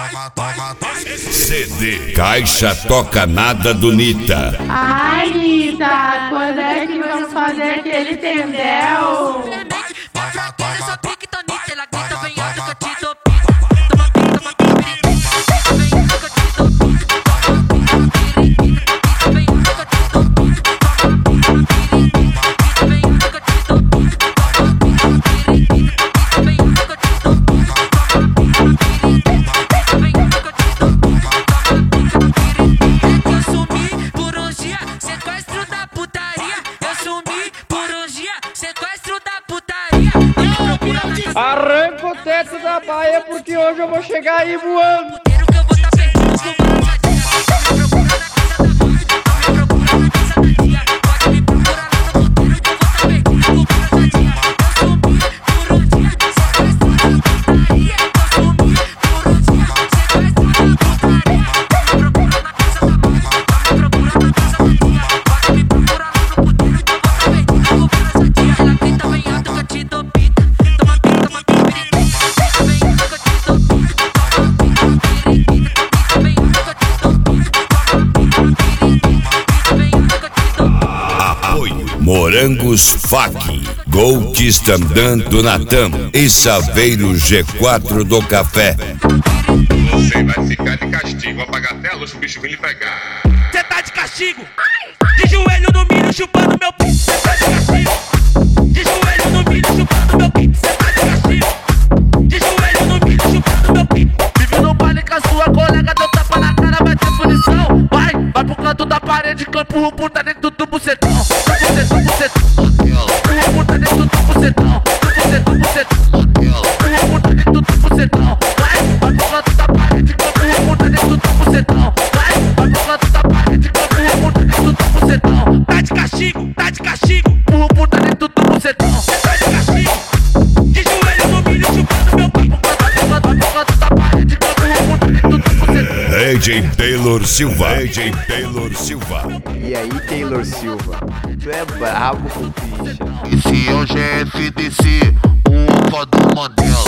CD Caixa Toca Nada do Nita. Ai, Nita, quando é que vamos fazer aquele tendel? Essa pique tá nita, ela grita bem alto que eu te dou. Arranca o teto da baia porque hoje eu vou chegar aí voando. Morangos Fac, Gold andando na TAM e Saveiro G4 do Café. Você vai ficar de castigo, vou apagar até a luz pro bicho vir lhe pegar. Cê tá de castigo, de joelho no milho chupando meu pinto. Cê tá de castigo, de joelho no milho chupando meu pinto. Cê tá de castigo, de joelho no milho chupando meu pinto. Vive no baile com a sua colega, deu tapa na cara, vai ter punição. Vai pro canto da parede, campo o puta dentro do bucetão. Tá de castigo, burro puta dentro do bucetão. Tá de castigo, de joelho no milho chupando meu papo. AJ Taylor Silva. E aí, Taylor Silva? Tu é brabo com o Christian. Esse é o GFDC, o opa do Mandela.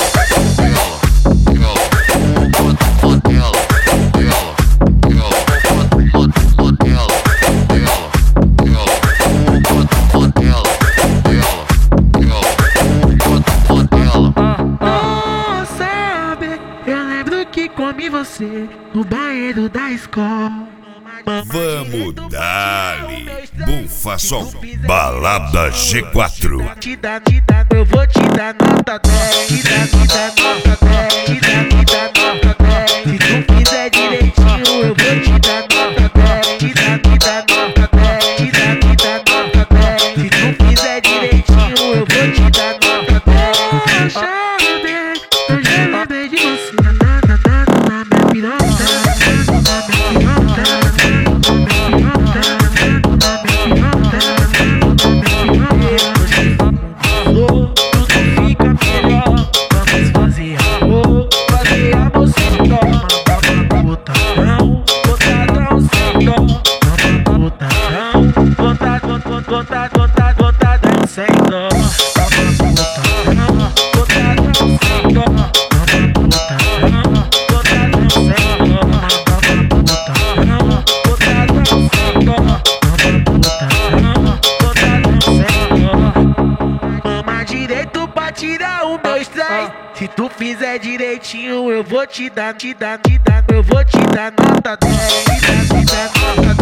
Comi você no banheiro da escola. Vamos dar-lhe Bufa Som, Balada G4. Eu vou te dar nota 10. Te dar nota 10. Te dar nota 10. Se tu fizer direitinho, eu vou te dar nota 10. Te dar nota 10. Te dar nota 10. Se tu fizer direitinho, eu vou te dar nota 10. Eu já lembrei de você. Se tu fizer direitinho, eu vou te dar, eu vou te dar nota 10. Te dar nota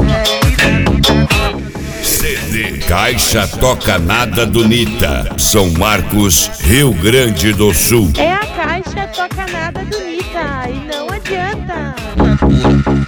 10. CD Caixa Toca Nada do Nita, São Marcos, Rio Grande do Sul. É a Caixa Toca Nada do Nita e não adianta.